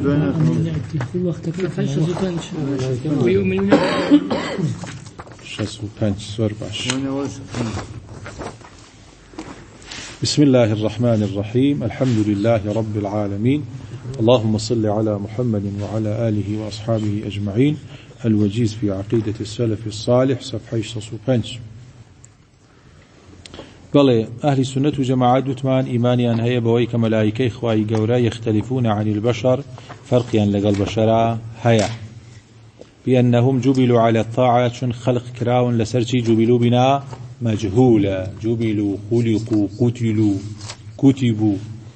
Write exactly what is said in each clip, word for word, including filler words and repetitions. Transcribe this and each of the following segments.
بسم الله الرحمن الرحيم الحمد لله رب العالمين اللهم صل على محمد وعلى آله وأصحابه أجمعين. الوجيز في عقيدة السلف الصالح صفحة ستة. بلى أهل السنة وجماعات وثمان إيمانيان هي بويك ملائكة خواي قورا يختلفون عن البشر فرقيا لقى البشر هيا بأنهم جبلوا على الطاعة خلق كراون لسرشي جبلوا بنا مجهولا جبلوا خلقوا قتلوا كتبوا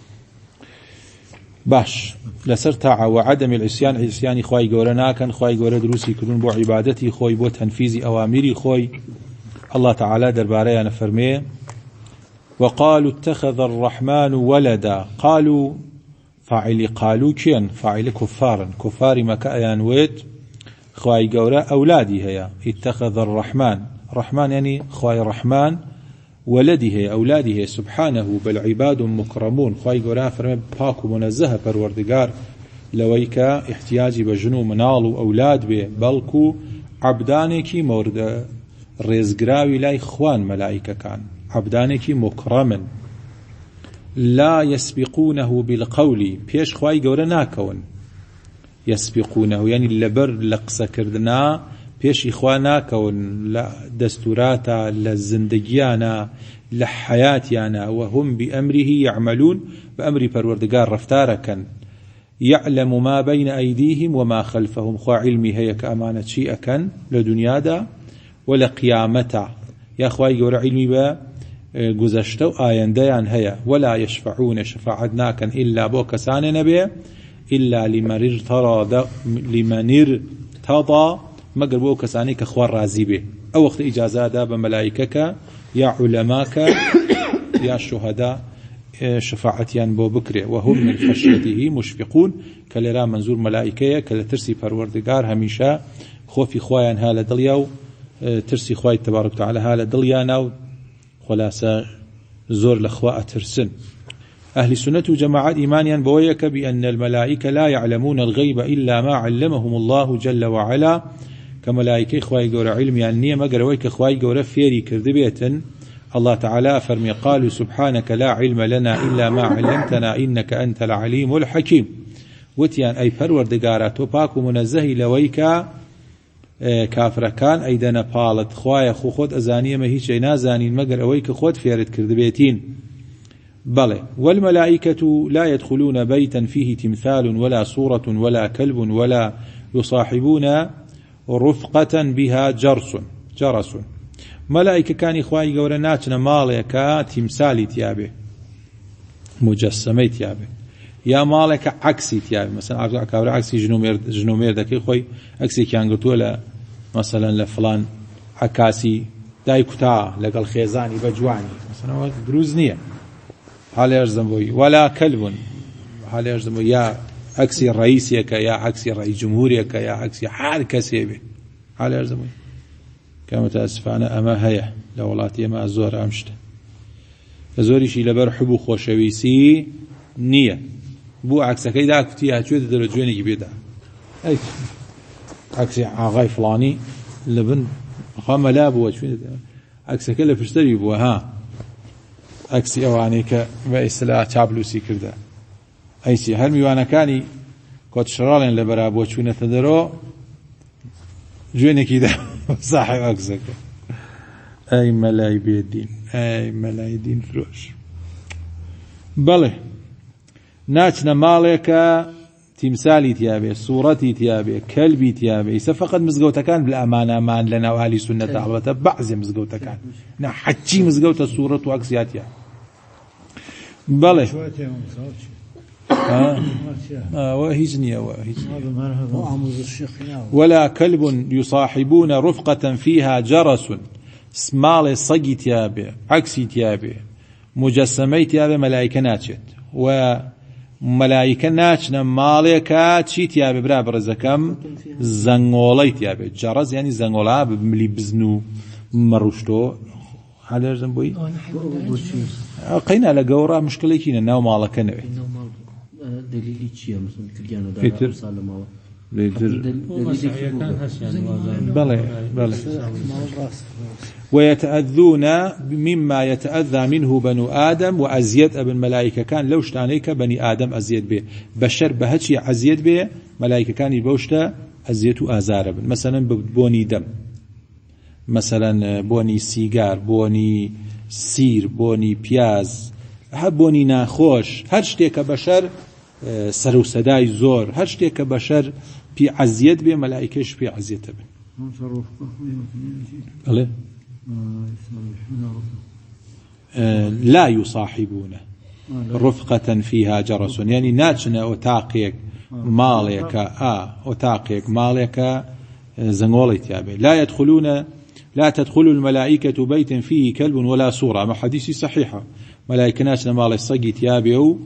باش لسر طاعة وعدم العصيان عصيان خواي قورا ناكن خواي قورا دروسي كلون بو عبادتي خواي بو تنفيذ أوامري خواي الله تعالى درباري أنا فرميه وقالوا اتخذ الرحمن ولدا قالوا فاعل قالوا كين فاعل كفارا كفار مكايان ويت خواي قورا أولادي هيا اتخذ الرحمن الرحمن يعني خواي الرحمن ولدي هي أولادي هي سبحانه بل عباد مكرمون خواي قورا فرمي باكو منزه پروردگار لويك احتياجي بجنو منالو أولاد به بلكو عبدانكي مورد رزقراوي لاي خوان ملائكة كان عبدانكي مكرما لا يسبقونه بالقول بيش خواي قورا ناكون يسبقونه يعني اللبر لقصة كردنا بيش إخوانا كون لا دستوراتا للزندگيانا لحياتيانا وهم بأمره يعملون بأمر پروردگار رفتاركا يعلم ما بين أيديهم وما خلفهم خوا علمي هي كأمانة شيئا كان لدنيا دا ولا قيامتا يا خواي قورا علمي با گذشتو آينديان هيا ولا يشفعون شفاعتناكا إلا بوكسان نبي إلا لمن ارتضى لمن ارتضى مگر بوكساني كخوار رازي به أو وقت إجازة دا بملائكك يا علماك يا شهداء شفاعتيان بو بكره وهم من خشيته مشفقون كلرا منزور ملائكه كلا ترسي پروردگار هميشه خوفي خوایان هاله دلياو ترسي خوای تبارك وتعالى هاله دلياناو خلاصه زور لخوا ترسن. أهل السنة وجماعات إيمانيا بويك بأن الملائكة لا يعلمون الغيب إلا ما علمهم الله جل وعلا كملائكة خواي قورا علم يعني ما قرويك خواي قورا فيري كردبية الله تعالى فرمي قالوا سبحانك لا علم لنا إلا ما علمتنا إنك أنت العليم الحكيم وتيان أي پروردگارا توباك ومنزهي لويك كافر كان أيدنا بالت خوايا خو خود أزانية ما هيش نازانين مقر أويك خود فيرد كردبيتين بلى والملائكة لا يدخلون بيتا فيه تمثال ولا صورة ولا كلب ولا يصاحبون رفقة بها جرس جرس ملائكة كان إخوائي قولا ناتنا مالك تمثالي تيابه مجسمي تيابه يا مالك عكسي تيابه مثلا كابر عكسي جنومير جنومير دكي خوي عكسي كان قلت ولا مثلا لفلان عكاسي داي كتا لقال خيزاني بجواني مثلا دروزنية حال يرزم بوي ولا كلب حال يرزم بوي يا عكسي رئيسيك يا عكسي رئيس جمهوريك يا عكسي حال كسيبه حال يرزم بوي كما تأسفانا أما هيا لولاتي ما الزور أمشت الزوري شي لبر حبو خوشويسي نية بو عكسك إذا كتيها شو تدرجوني بيدا أي عكسي عغاي فلاني لبن خام لا بو شو عكسك اللي بشتري بو ها عكسي أوانيك بإسلاء تابلوسي كردا أي شيء هل ميوانا كاني قد شرالين لبرا بو شو نتدرو جوني كده صاحب عكسك أي ملاي بيدين أي ملاي دين فروش بله ناتنا مالك تمثالي تيابي صورتي تيابي كلبي تيابي فقط مزقوتا كان بالأمانة أمان لنا وأهل سنة عبدة بعض مزقوتا كان نحكي مزقوتا الصورة وعكسياتها بله وهجنية ولا كلب يصاحبون رفقة فيها جرس سمال صقي تيابي عكسي تيابي مجسمي تيابي ملائكة ناتشت وملائكة ناتشنا مالكا تشي تيابي برابر زكام زنغولي تيابي جرس يعني زنغولا بملي بزنو مروشتو هذا يرزم بوي قينا لقورا مشكلة كينا ناو مالكا نوي دلیلی چییە مثلا کردیانەوە سالمەوە بلى بلى ويتأذون مما يتأذى منه بنو آدم وأزيد ابن ملائكة كان لو شتانيك بني آدم أزيد به بشر بهتشي أزيد به ملائكة كان يبوشتا أزيد آزار بن مثلا بوني دم مثلا بوني سيجار بوني سير بوني بياز بوني ناخوش هر شتێک بشر سر و سەدای زۆر هەر شتێک کە بەشەر پێ عەزیەت بێ مەلائیکەش پێ عەزیەتە بن لا يصاحبونه رفقة فيها جرس يعني ناچنە ئۆتاقێک ماڵێکە ئا ئۆتاقێک ماڵێکە زەنگۆڵی تیابێ لا يدخلون لا تدخل الملائكة بيت فيه كلب ولا صورة ما حديثي صحيحة ملائكة ناچنە ماڵی سەگی تیابێ و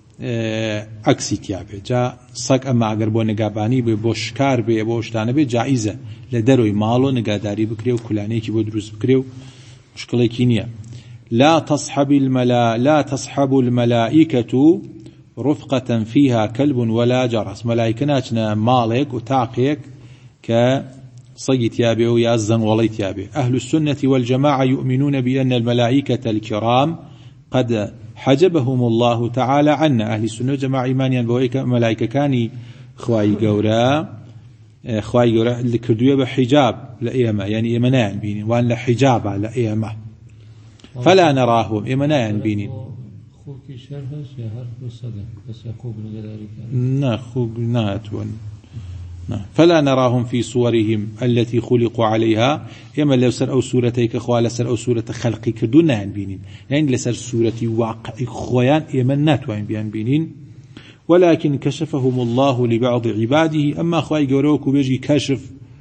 عکسی تیابێ جا سەگ ئەمە ئەگەر بۆ نگابانی بێ بۆ شکار بێ بۆ شتانە بێ جائیزە لە دەرۆی ماڵ و نگاداری بکرێ و کولانەیەکی بۆ دروست بکرێ و مشکڵێکی نییە لا تصحب الملا لا تصحب الملائكة رفقة فيها كلب ولا جرس ملائكة ناچنە ماڵێک و تاقێک کە سەگی تیابێ و یا زەنگۆڵی تیابێ أهل السنة والجماعة يؤمنون بأن الملائكة الكرام قد حجبهم الله تعالى عنا أهل السنة والجماعة إيمانيان بويك ملائكة كاني خواي قورا خواي قورا اللي كردوية بحجاب لإيما يعني إيمانيان بينين وأن لحجاب على إيما فلا نراهم إيمانيان بينين خوكي شرهش يا هرف الصدق بس يخوك نقداري نا خوك ناتون فلا نراهم في صورهم التي خلقوا عليها إما لو سر أو سورتيك أخوة لسر أو سورة خلقي كردون نهن بينين يعني لسر سورة واقع خويان إما ناتوين بيان بينين ولكن كشفهم الله لبعض عباده أما أخوة قوروك بيجي كشف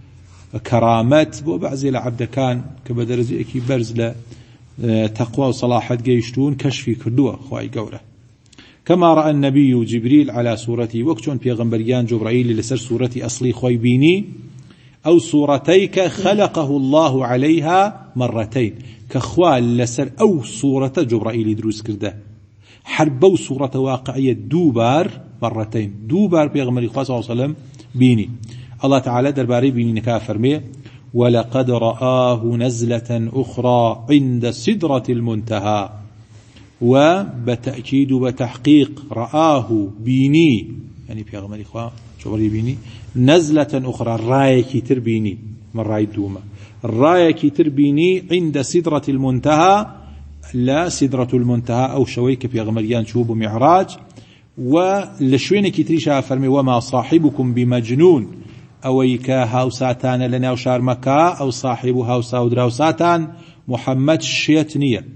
كرامات وبعض العبد كان كبدرزي أكي برز لتقوى وصلاحة جيشتون كشفي كردوه أخوة قوره كما رأى النبي جبريل على صورته وكتون بيغمبريان جبرائيل لسر صورة أصلي خويبيني أو صورتيك خلقه الله عليها مرتين كخوال لسر أو صورة جبرائيل دروس كرده حربو صورة واقعية دوبار مرتين دوبار بيغمبري صلى الله عليه وسلم بيني الله تعالى درباري بيني نكافر ميه ولقد رآه نزلة أخرى عند سدرة المنتهى وبتأكيد وتحقيق رآه بيني يعني بيغمر إخوة شبري بيني نزلة أخرى رايكي تربيني من راي الدومة رايكي تربيني عند سدرة المنتهى لا سدرة المنتهى أو شويك بيغمريان شوب معراج ولشوينك تريشها فرمي وما صاحبكم بمجنون أويكا هاوساتان لنا وشار مكا أو صاحب هاوسا ودراوساتان محمد شيتنية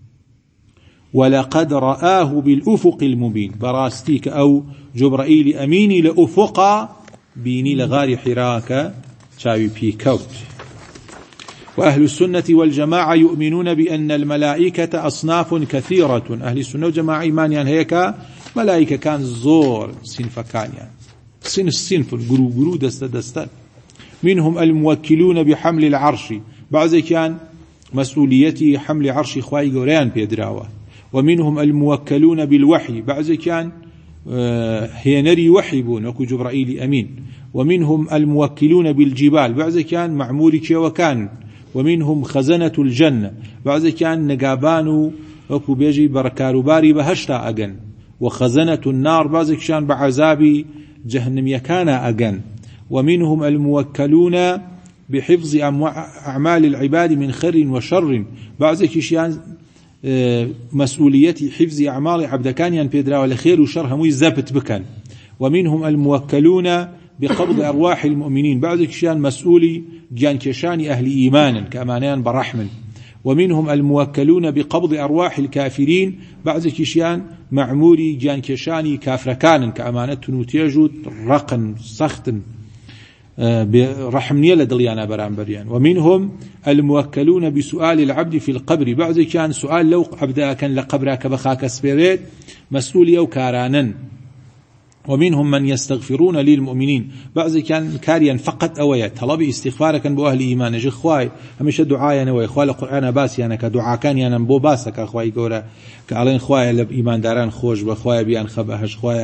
ولقد رآه بالأفق المبين براستيك أو جبرائيل أميني لأفق بيني لغار حراك شاوي بيكوت وأهل السنة والجماعة يؤمنون بأن الملائكة أصناف كثيرة أهل السنة والجماعة إيمانيان هيك ملائكة كان زور صنف كان يعني صنف الصنف القرو قرو دست دست منهم الموكلون بحمل العرش بعض كان مسؤوليتي حمل عرش خواي قوريان بيدراوه ومنهم الموكلون بالوحي بعض كان هينري وحيبون وكو جبرائيل أمين ومنهم الموكلون بالجبال بعض كان معمورك وكان ومنهم خزنة الجنة بعض كان نقابان وكو بيجي بركاروباري بهشتا أغن وخزنة النار بعض كان بعذاب جهنم يكان أغن ومنهم الموكلون بحفظ أعمال العباد من خير وشر بعض كان مسؤوليتي حفظ أعمال عبدكانيان بيدرا والخير وشر هموي زبط بكن ومنهم الموكلون بقبض أرواح المؤمنين بعض كشان مسؤولي جان كشان أهل إيمانا كأمانان برحمن ومنهم الموكلون بقبض أرواح الكافرين بعض كشان معموري جان كشاني كافركان كأمانة نوتيجود رقا سختا برحمنية لدليانا برانبريان ومنهم الموكلون بسؤال العبد في القبر بعض كان سؤال لو عبدا كان لقبرك بخاك سبيريت مسؤول يو كارانا ومنهم من يستغفرون للمؤمنين بعض كان كاريا فقط أويا طلب استغفارك بأهل إيمان جي خواي همش دعايا نوي خواي القرآن باسي أنا كدعا كان يانا بو باسك أخواي قورا كعلين خواي لب إيمان داران خوش بخواي بيان خبأهش خواي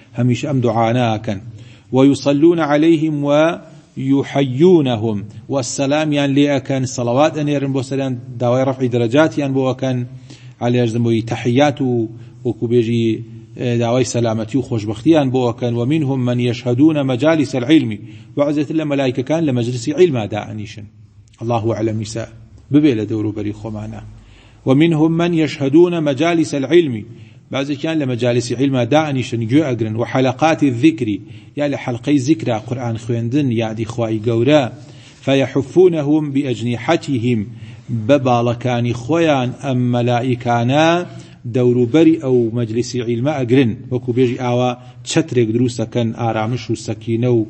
هميش أم دعانا كان ويصلون عليهم ويحيونهم والسلام يعني لأكن صلوات أن يرن بوسلام داوي رفع درجات يعني بوكن على يرزموي تحيات وكبيجي داوي سلامتي وخوشبختيان بوكن ومنهم من يشهدون مجالس العلم وعزت الله ملائكة كان لمجلس علم داعنيشن الله أعلم نساء ببيل دورو بري خمانا ومنهم من يشهدون مجالس العلم بعض كان لمجالس علم داعنيشن جو أجرن وحلقات الذكر يعني حلقي ذكر قرآن خويندن يعني خواي قورا فيحفونهم بأجنحتهم ببالكان خويان أم ملائكانا دورو بري أو مجلس علم أجرن وكو بيجي آوا تشترك دروسا كان آرامش وسكينة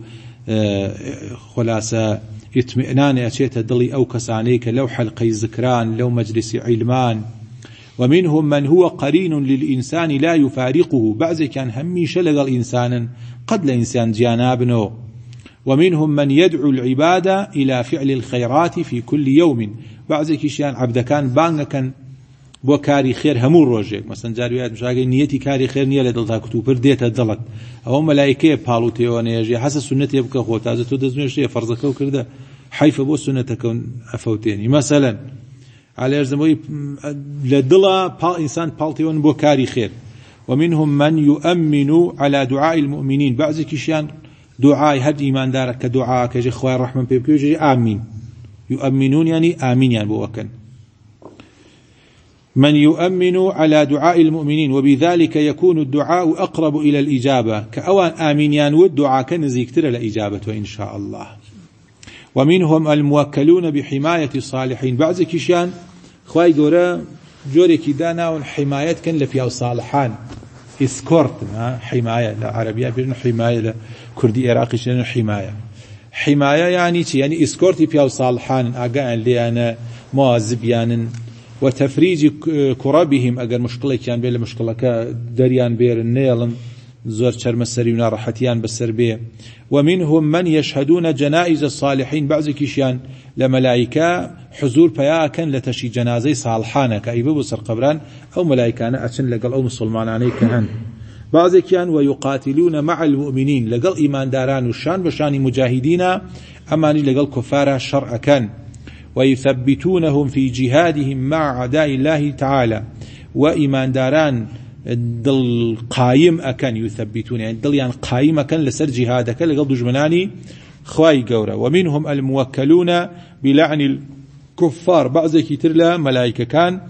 خلاصة اطمئنان أشيت دلي أو كسانيك لو حلقي ذكران لو مجلس علمان ومنهم من هو قرين للإنسان لا يفارقه بعض كان همي شلق الإنسان قد لإنسان جانابنه ومنهم من يدعو العبادة إلى فعل الخيرات في كل يوم بعض كيشان عبد كان بانغ كان بو كاري خير همور روجك مثلا جارويات مشاغي نيتي كاري خير نيه لدلتا كتو برديت دلت او ملائكه بالوتي ونيجي حسب سنتي يبقى خو تازه تو دزمشي فرضك وكذا حيف بو سنتك افوتيني مثلا على زموي لدلا با انسان بالتيون بو كاري خير ومنهم من يؤمن على دعاء المؤمنين بعض كيشان دعاء هد ايمان دار كدعاء كجي خويا الرحمن بيبكي امين يؤمنون يعني امين يعني بو وكن من يؤمن على دعاء المؤمنين وبذلك يكون الدعاء أقرب إلى الإجابة كأوان آمينيان والدعاء كنزيكتر الإجابة إن شاء الله ومنهم الموكلون بحماية الصالحين بعض كيشان خواهي قورا جوري كدانا والحماية كان لفيها الصالحان اسكورت حماية لعربية بيرن حماية لكردي إراقي شنو حماية حماية يعني يعني اسكورتي فيها الصالحان أقان اللي أنا موازبيان وتفريج كربهم أجر مشكلة كان بين المشكلة كدريان بير النيلن زور شرم السريون راحتيان بالسربية ومنهم من يشهدون جنائز الصالحين بعض كيشان لملائكة حضور بيا كان لتشي جنازي صالحانة كأيبه بسر قبران أو ملائكة أتشن لقل أو مسلمان عليك هن بعض كان ويقاتلون مع المؤمنين لقل إيمان داران والشان بشان مجاهدين أماني لقل كفارة شرع كان ويثبتونهم في جهادهم مع أعداء الله تعالى وإيمان داران دل قايم أكن يثبتون يعني دل يعني قايم أكن لسر جهادك لقل دجمناني خواي قورا ومنهم الموكلون بلعن الكفار بعض كتير لا ملائكة كان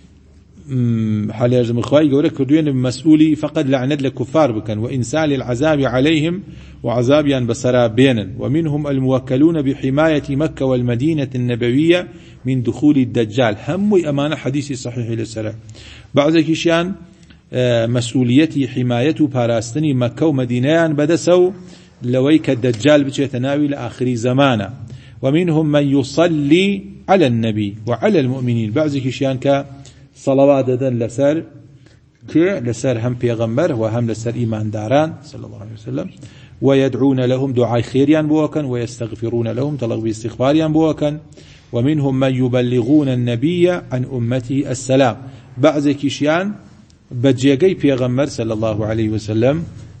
حال يجمع خواي قورا كردوين مسؤولي فقد لعنت لكفار بكن وإنسال العذاب عليهم وعذابيا بسرا بينا ومنهم الموكلون بحماية مكة والمدينة النبوية من دخول الدجال هم أمانة حديث صحيح للسلام بعض كيشان مسؤوليتي حماية باراستني مكة ومدينة بدسوا لويك الدجال بتناوي لآخر زمانه ومنهم من يصلي على النبي وعلى المؤمنين بعض كيشان كصلوات دن لسر كي لسر هم بيغمبر وهم لسر إيمان داران صلى الله عليه وسلم ويدعون لهم دعاء خيريان بوكا ويستغفرون لهم طلب باستغفاريان بوكا ومنهم من يبلغون النبي عن أمته السلام بعض كيشيان بجيغي بيغمبر صلى الله عليه وسلم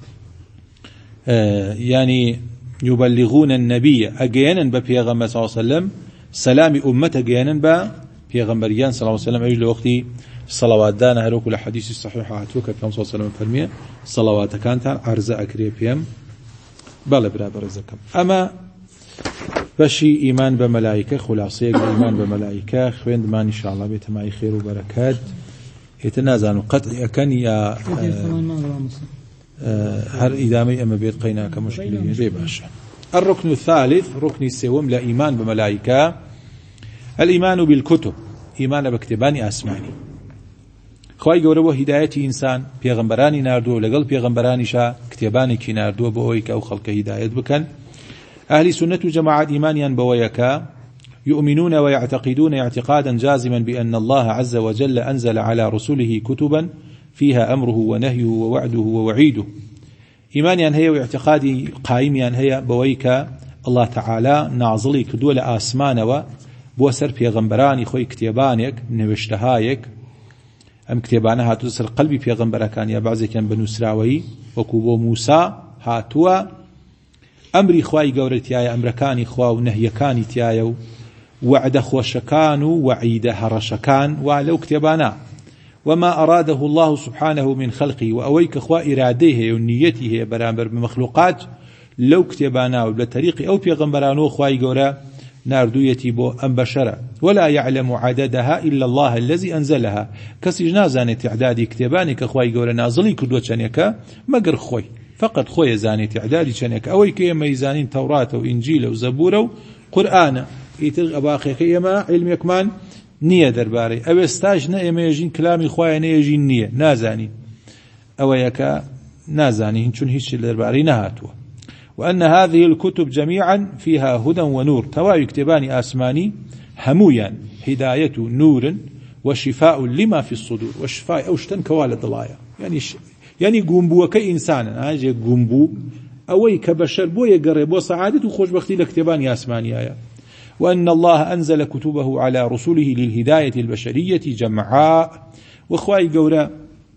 آه يعني يبلغون النبي أجيانا ببيغمبر صلى الله عليه وسلم سلام أمته أجيانا ببيغمبريان صلى الله عليه وسلم أجل وقتي صلوات دانا هروك الحديث الصحيح عاتوك بيام صلى الله عليه وسلم فرمية صلوات كانت عرزة أكري بيام بلا برابر الزكام أما بشي إيمان بملائكة خلاصية إيمان بملائكة خويند ما إن شاء الله بيتماعي خير وبركات يتنازعون قطع أكن يا هر إدامي أما بيت قيناك مشكلة بيباشا الركن الثالث ركن السوم لا إيمان بملائكة الإيمان بالكتب إيمان باكتباني أسماني خواهي قوربو هدايتي إنسان پیغمبرانی ناردو لقل پیغمبرانی شا كتباني كي ناردو بأويك أو خلق هدايت بكن أهل سنة جماعة إيمانيا بويكا يؤمنون ويعتقدون اعتقادا جازما بأن الله عز وجل أنزل على رسله كتبا فيها أمره ونهيه ووعده ووعيده إيمانيا هي واعتقادي قائميا هي بويكا الله تعالى نعزلي كدول آسمان وبوسر پیغمبرانی خوي كتبانك نوشتهايك ئەم کتێبانە هاتووە سەر قەلبی پێغەمبەرەکان یا بەعزێکیان بەنووسراوەی وەکو بۆ موسا هاتووە ئەمری خوای گەورە تایە ئەمرەکانی خوا و نەهیەکانی تایە و وعدە خۆشەکان و وعیدە هەڕەشەکان وا لەو کتێبانە وما أراده الله سبحانه من خلقه وأويك خوا إراديه ونيته برامبر بمخلوقات لو كتبانا وبالطريق أو بيغمبرانو خواي قورا ناردويتي بو أم بشرة ولا يعلم عددها إلا الله الذي أنزلها كسي جنازاني تعدادي كتباني كخواي قورا نازلي كدوة شانيكا مقر خوي فقط خوي زاني تعدادي شانيكا أويك يما يزانين توراة وإنجيل وزبورة وقرآن يتغ أباقيك يما علم يكمان نییە دەربارەی ئەوێ ستاژ نە ئێمە ێژین کلامی خوایە نەێژین نییە نازانی ئەوەیەکە نازانی چون هیچ دەربارەی نەهاتووە وأن هذه الكتب جميعا فيها هدى ونور تواوي كتباني آسماني همويا هداية نور وشفاء لما في الصدور وشفاء أوشتن كوالد ضلايا يعني ش... يعني قنبوة كإنسان هاجي قنبو أوي كبشر بو يقرب وسعادة وخوش بختي لكتباني آسماني آيا وأن الله أنزل كتبه على رسله للهداية البشرية جمعاء وخواي قولا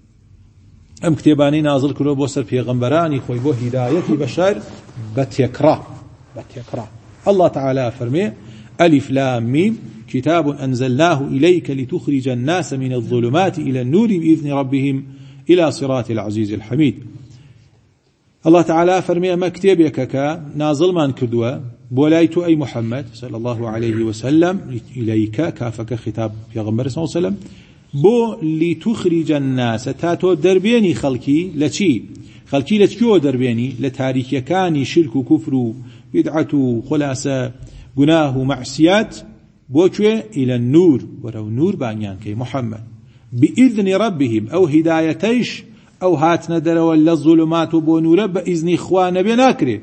أم كتباني نازل كله بوسر بيغمبراني خوي بو هداية بشر بتيكرا بتيكرا الله تعالى فرمي ألف لام ميم كتاب أنزلناه إليك لتخرج الناس من الظلمات إلى النور بإذن ربهم إلى صراط العزيز الحميد الله تعالى فرمي ما كتابك نازل من كدوة بولايت أي محمد صلى الله عليه وسلم إليك كافك خطاب في غمبر صلى الله عليه وسلم بو لتخرج الناس تاتو دربيني خلقي لشي خلقي لشكو دربيني لتاريخ كاني شرك وكفر بدعة خلاصة جناه معصيات بوشوه إلى النور ولو نور بانيان كي محمد بإذن ربهم أو هدايتيش أو هاتنا دروا للظلمات بونور بإذن إخوان بناكره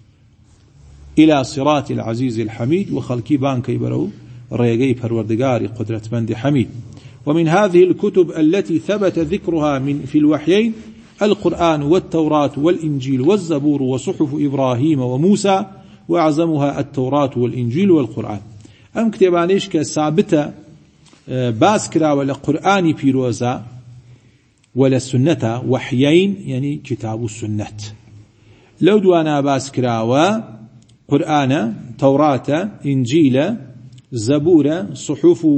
إلى صراط العزيز الحميد وخلقي بانكي برو ريقي پروردگار قدرت مند حميد ومن هذه الكتب التي ثبت ذكرها من في الوحيين القرآن والتوراة والإنجيل والزبور وصحف إبراهيم وموسى وأعظمها التوراة والإنجيل والقرآن أم كتبانيش كثابتة باسكرا ولا قرآن بيروزا ولا سنة وحيين يعني كتاب السنة لو دوانا باسكرا و قرآن توراة إنجيل زبور صحف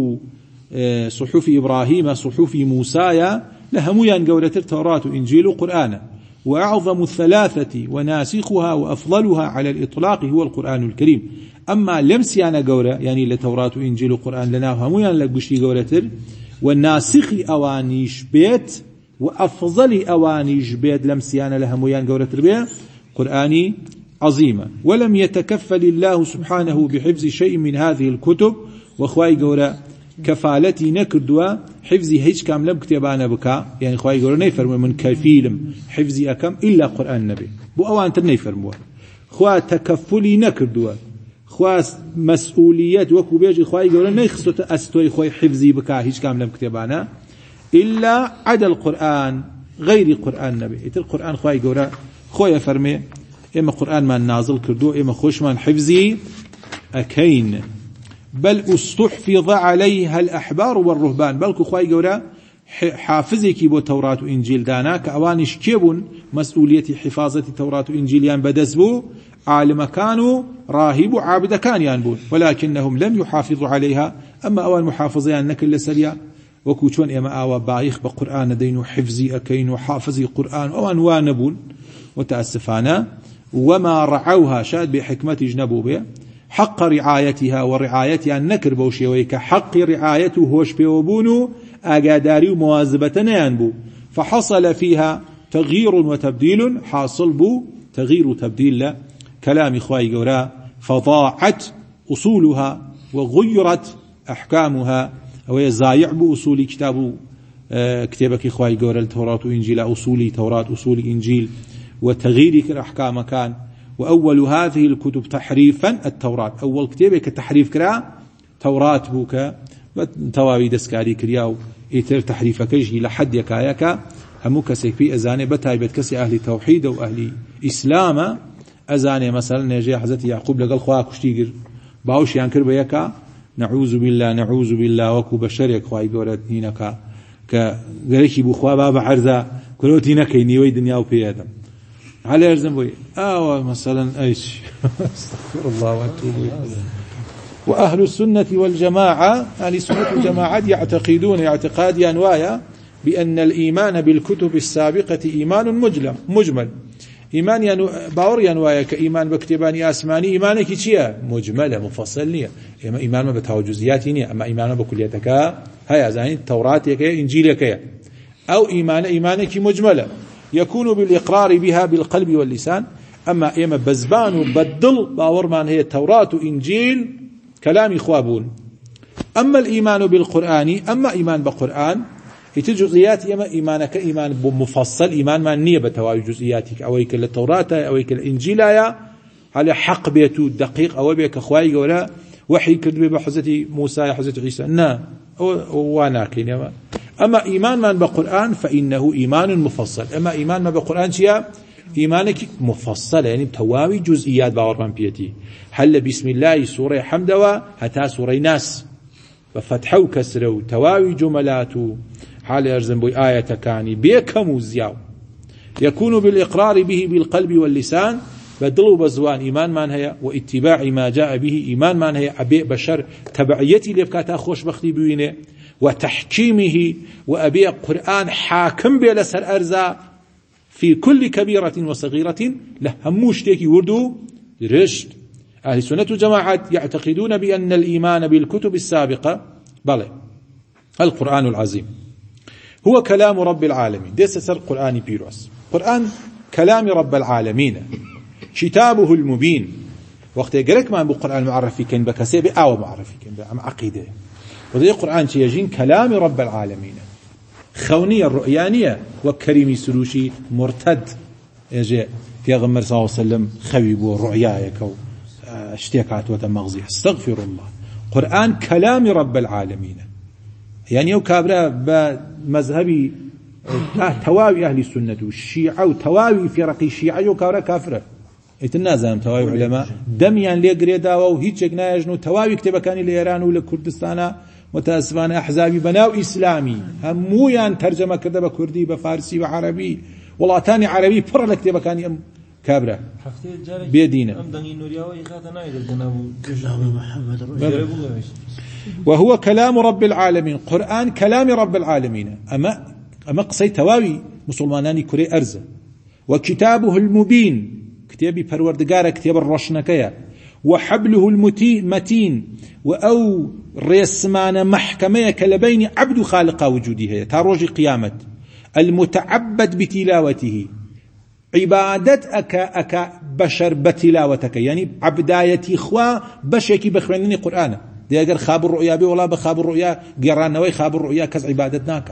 صحف إبراهيم صحف موسى لهميان قولة التوراة إنجيل وقرآن وأعظم الثلاثة وناسخها وأفضلها على الإطلاق هو القرآن الكريم أما لمسيانا قولة يعني لتوراة إنجيل وقرآن لنا هميان لقشي قولة والناسخ أوانيش بيت وأفضل أوانيش بيت لمسيانا لهميان قولة البيت قرآني عظيمة ولم يتكفل الله سبحانه بحفظ شيء من هذه الكتب وخواي قولا كفالتي نكردوا حفظي هيج كام لم كتبانا بكا يعني خواي قولا نيفرموا من كفيلم حفظي أكم إلا قرآن النبي بو أوان تر نيفرموا خوا تكفلي نكردوا خوا مسؤوليات وكو بيجي خواي قولا نيخصو تأستوي خواي حفظي بكا هيج كام لم كتبانا إلا عدا القرآن غير قرآن النبي إتر القرآن خواي قولا خويا فرمي إما قرآن ما نازل كردو إما خوش من حفظي أكين بل استحفظ عليها الأحبار والرهبان بل كخواي قولا حافظي كيبو توراة وإنجيل دانا كأوانش كيبون مسؤولية حفاظة توراة وإنجيليان بدزبو عالم كانوا راهب عابد كان ينبون ولكنهم لم يحافظوا عليها أما أوان محافظيان نكل لسريا وكوشون إما آوا بايخ بقرآن دين حفظي أكين وحافظي قرآن أوان وانبون وتأسفانا وما رعوها شاد بحكمة جنبوا به حق رعايتها ورعايتها نكر بوشيويك حق رعايته هوش بيوبونو أقاداري ومواظبتنا ينبو فحصل فيها تغيير وتبديل حاصل بو تغيير وتبديل كلام إخوائي قولا فضاعت أصولها وغيرت أحكامها ويزايع بأصول كتاب كتابك إخوائي قولا التوراة وإنجيل أصولي توراة أصول إنجيل وتغيير الأحكام كان وأول هذه الكتب تحريفا التوراة أول كتابك تحريف كرا توراة بوك تواوي دسكاري كرياو إتر تحريفك يجي لحد يكايك هموك سيكفي أزاني بتايبت كسي أهل توحيد وأهل إسلام أزاني مثلا نجي حضرت يعقوب لقال خواك كشتيقر باوش ينكر بيكا نعوذ بالله نعوذ بالله وكو بشريك خواهي قولت نينك كغيركي بخوا باب عرضه كروتي نكيني وي دنيا وبيادم على ارزم بوي اه مثلا ايش استغفر الله واتوب اليه. واهل السنه والجماعه اهل السنه والجماعه يعتقدون اعتقاد انوايا بان الايمان بالكتب السابقه ايمان مجمل مجمل ايمان ينو باور ينوايا كايمان بكتباني اسماني ايمانك چيا مجمله مفصل نيه اما ايمان ما بتوجزيات نيه اما ايمان بكليتك هيا زين التوراة يا انجيلك يا او ايمان ايمانك مجمله يكون بالاقرار بها بالقلب واللسان اما اما بزبان وبدل باور مان هي التوراة وانجيل كلام اخوابون. اما الايمان بالقران اما ايمان بالقران جزئيات اما ايمانك ايمان مفصل ايمان ما نيه بتواوي جزئياتك او هيك التوراة او هيك الانجيل يا على حق بيتو دقيق او بيك اخواي ولا وحي كتب بحزتي موسى يا حزتي عيسى نا وانا كينما. اما ايمان من بالقران فانه ايمان مفصل اما ايمان ما بالقران شيء ايمانك مفصل يعني بتواوي جزئيات باور من بيتي هل بسم الله سوره حمد وحتى سوره ناس بفتح وكسر وتواوي جملات حال ارزم بي ايه كاني بكم وزياو يكون بالاقرار به بالقلب واللسان بدلوا بزوان ايمان من هي واتباع ما جاء به ايمان من هي ابي بشر تبعيتي لبكاتا خوش بختي بينه وتحكيمه وابي قران حاكم بلا سر ارزا في كل كبيرة وصغيرة له هموش تيكي وردو رشد. أهل السنة والجماعة يعتقدون بأن الإيمان بالكتب السابقة بل القرآن العظيم هو كلام رب العالمين ديس سر قرآن بيروس قرآن كلام رب العالمين كتابه المبين وقت يقرأك ما بالقرآن معرفي كان بكسيب أو معرفي كان بأم عقيدة وذي القرآن يجين كلام رب العالمين خونية الرؤيانية وكريمي سلوشي مرتد يجي في غمر صلى الله عليه وسلم خويبو رؤيايك اشتياكات وتمغزي استغفر الله. قرآن كلام رب العالمين يعني يو كابرا بمذهبي تواوي أهل السنة والشيعة وتواوي فرق الشيعة يو كابرا كافرة اتنازم تواوي علماء دميان لي قريدا وهيتش نايجنو تواوي كتبكاني لإيران ولكردستان متاسفانه احزابي بناو اسلامي همويان ترجمه كذا بكردي بفارسي وعربي والله ثاني عربي فر لكتبه كان كابره بيدينا وهو كلام رب العالمين قرآن كلام رب العالمين اما اما قصي تواوي مسلماناني كوري ارزه وكتابه المبين كتابي پروردگار كتاب الروشنكيه وحبله المتين وأو رسمان محكمة كلبين عبد خالق وجوده تاروج قيامة المتعبد بتلاوته عبادتك أكا بشر بتلاوتك يعني عبدايتي إخوة بشيكي بخوانني قرآن دي أقر خاب الرؤيا بي ولا بخاب الرؤيا قرانوي خاب الرؤيا كز عبادتناك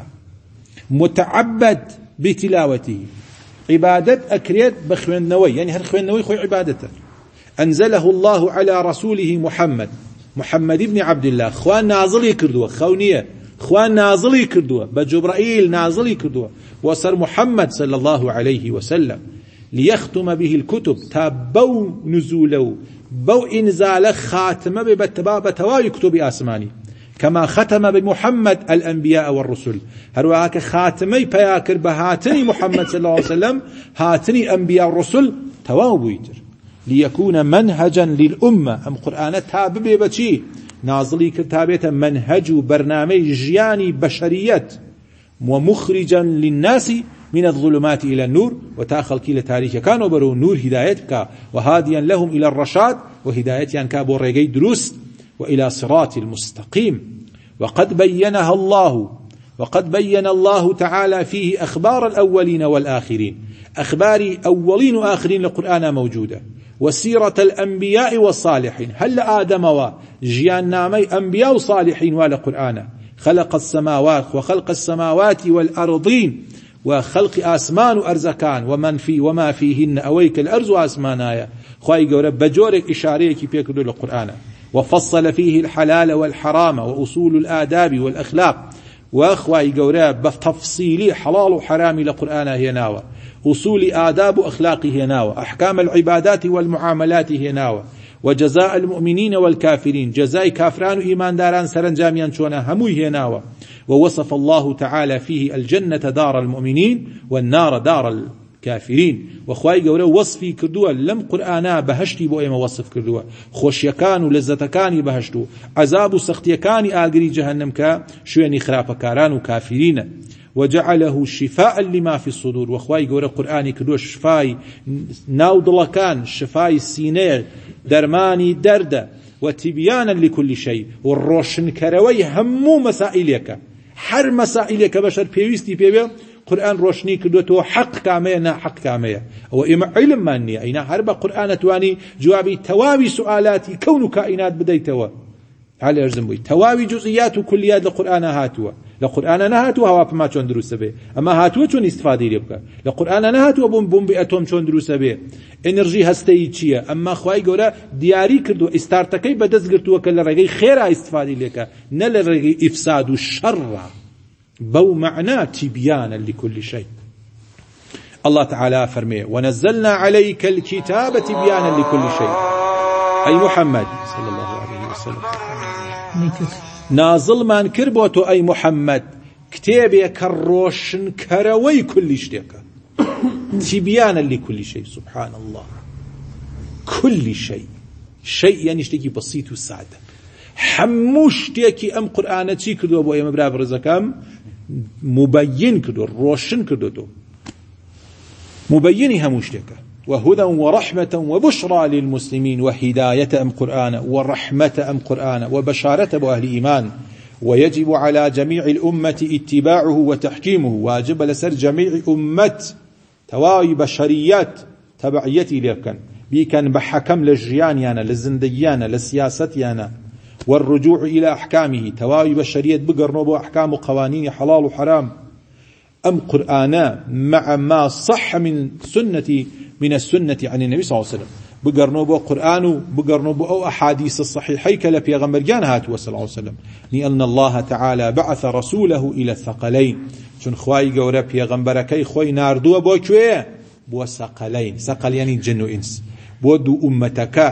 متعبد بتلاوته عبادت أكريت بخوانوي يعني هل خوانوي خوي عبادته أنزله الله على رسوله محمد محمد ابن عبد الله خوان نازلي كردوه خونية خوان نازلي كردوه بجبرائيل نازلي كردوه وصر محمد صلى الله عليه وسلم ليختم به الكتب تابو نزوله بو إنزال خاتمة ببتباب تواوي كتب آسماني كما ختم بمحمد الأنبياء والرسل هرواك خاتمي بياكر بهاتني محمد صلى الله عليه وسلم هاتني أنبياء الرسل تواوي يتر ليكون منهجا للأمة أم قرآن تابب بشي نازلي كتابة منهج برنامج جياني بشرية ومخرجا للناس من الظلمات إلى النور وتاخل كيل تاريخ كانوا برو نور هدايتك وهاديا لهم إلى الرشاد وهدايتي أن كابوا ريقي دروس وإلى صراط المستقيم. وقد بينها الله وقد بين الله تعالى فيه أخبار الأولين والآخرين أخبار أولين وآخرين للقرآن موجودة وسيرة الأنبياء والصالحين هل آدم وجيان نامي أنبياء وصالحين والقرآن خلق السماوات وخلق السماوات والأرضين وخلق آسمان وأرزكان ومن في وما فيهن أويك الأرز وآسمانايا خواهي قورب بجورك إشاريك بيكدو للقرآن وفصل فيه الحلال والحرام وأصول الآداب والأخلاق وأخواهي قورب بتفصيلي حلال وحرام للقرآن هي ناوى أصول آداب وأخلاقه هي ناوى أحكام العبادات والمعاملات هي ناوى وجزاء المؤمنين والكافرين جزاء كافران إيمان داران سرنجاميان شونا هموي هناوا ووصف الله تعالى فيه الجنة دار المؤمنين والنار دار الكافرين وخواي قوله وصفي كردوا لم قرآنا بهشتي بو ايما وصف كردوا خوشيكان ولزتكان بهشتو عذاب سختيكان آقري جهنم كا شويني خرابكاران وكافرين وجعله شفاء لما في الصدور وخواي قوله قرآني كردوا شفاي ناودلكان شفاي سينير درماني درد وتبيانا لكل شيء والروشن كروي همو مسائلك حر مسائلك بشر بيويستي بيبي قرآن روشني كدوتو حق كامية نا حق كامية او اما علم مانية اينا هربا قرآن تواني جوابي تواوي سؤالاتي كون كائنات بديتوا على ارزم بي تواوي جزئيات وكليات لقرآن هاتوا لقرآن نهاتوا هوا بما چون دروس به اما هاتوا چون استفادي لبك لقرآن نهاتوا بوم بوم بأتوم چون دروس به انرژی هسته‌ای چیه اما خوای گوره دیاری کردو استارتکی بدز گرتو کل رگی خیر استفاده لك نل رگی افساد الشر بو معنى تبيانا لكل شيء الله تعالى فرمي ونزلنا عليك الكتاب تبيانا لكل شيء اي محمد صلى الله عليه وسلم نازل من كربوتو اي محمد كتابي كروشن كروي كل شيء تبيانا لكل شيء سبحان الله كل شيء شيء يعني اشتكي بسيط وسادة حموش تيكي ام قرآن تي كدو ابو ايام براب رزقام مبين كدو روشن كدو دو مبيني هموش تيكا وهدى ورحمة وبشرى للمسلمين وهداية ام قرآن ورحمة ام قرآن وبشارة ابو اهل ايمان ويجب على جميع الامة اتباعه وتحكيمه واجب لسر جميع امة تواوي بشريات تبعيتي لكن بيكن بحكم للجيان يانا للزنديانا للسياسة يانا والرجوع إلى أحكامه تواوي بشريات بقرنوا بأحكام وقوانين حلال وحرام أم قرآنا مع ما صح من سنة من السنة عن النبي صلى الله عليه وسلم بقرنوا بقرآن بقرنوا بأو أحاديث الصحيحي كلا في غمرجان هاتوا صلى الله عليه وسلم لأن الله تعالى بعث رسوله إلى الثقلين چون خواهی گوره پیغمبرکی خوی ناردوه با کوه با ثقلین ثقل یعنی جن و انس با دو امتکا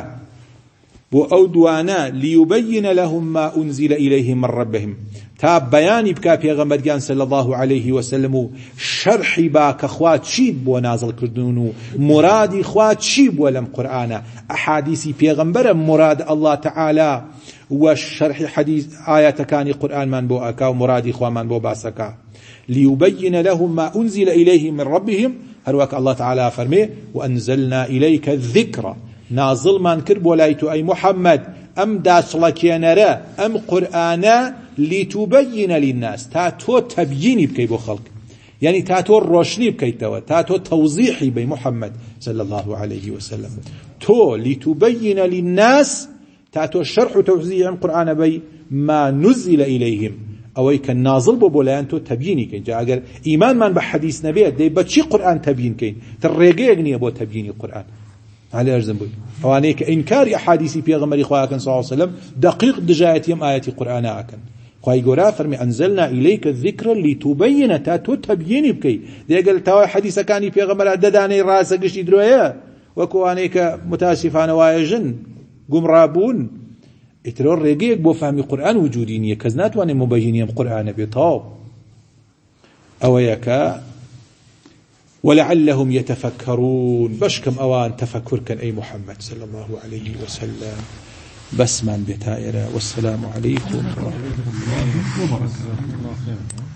با او دوانا لیبین لهم ما انزل الیهم من ربهم تا بیانی بکا پیغمبرگان صلی الله علیه وسلم شرحی با که خواه چید با نازل کردنو مرادی خواه چی با لم قرآن احادیثی پیغمبر مراد الله تعالی و شرح حدیث آیاتکانی قرآن من بو اکا و مرادی خواه من بو باسکا ليبين لهم ما أنزل إليهم من ربهم هرواك الله تعالى فرمي وأنزلنا إليك الذكر نازل من كرب ولايت أي محمد أم داش لك ينرى أم قرآنا لتبين للناس تاتو تبييني بكي بو خلق يعني تاتو الروشني بكي توا تاتو توضيحي بي محمد صلى الله عليه وسلم تو لتبين للناس تاتو الشرح وتوزيع القرآن بي ما نزل إليهم اوی که نازل بو بولان تو تبیینی کن جا اگر ایمان من به حدیث نبی دی بچی قرآن تبیین کن تر ریگه اگنیه بو تبیینی قرآن علی ارزم بوی اوانه که انکار احادیثی پیغمبری خواه کن صلی اللہ علیہ وسلم دقیق دجایتیم آیتی قرآن آکن خواهی گورا فرمی انزلنا الیک الذکر لتبین تا تو تبیینی بکی دی اگر تاوی حدیث کانی پیغمبر ددانی راس گشتی درویه وکوانه که متاسفانه وایجن گمرابون اترار رجيك بو فهم قرآن وجودينية كزنات وان مبينية قرآن بطاب أويكا ولعلهم يتفكرون بشكم أوان تفكر كان أي محمد صلى الله عليه وسلم بس من بتائرة والسلام عليكم ورحمة الله وبركاته.